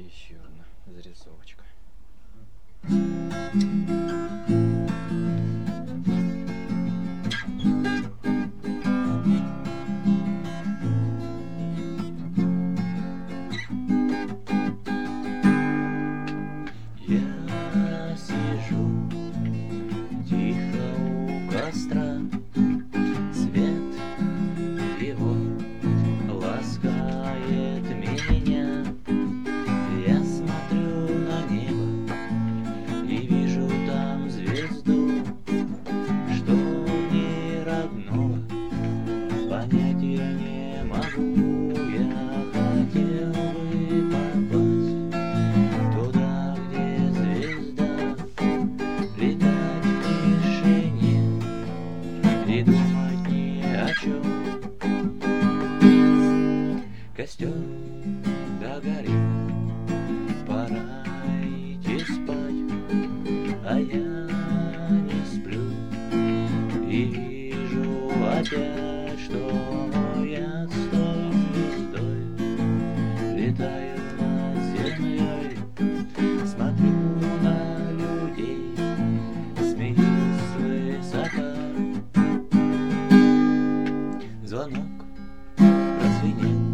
еще одна зарисовочка. Я сижу тихо у костра, свет его ласкает меня. Я смотрю на небо и вижу там звезду, что мне родного понять я не могу. Я хотел бы попасть туда, где звезда, летать в тишине и думать ни о чем. Костер догорел, пора идти спать, а я не сплю и вижу опять, что я с той звездой летаю над землей, смотрю на людей, смеюсь свысока. Звонок прозвенел,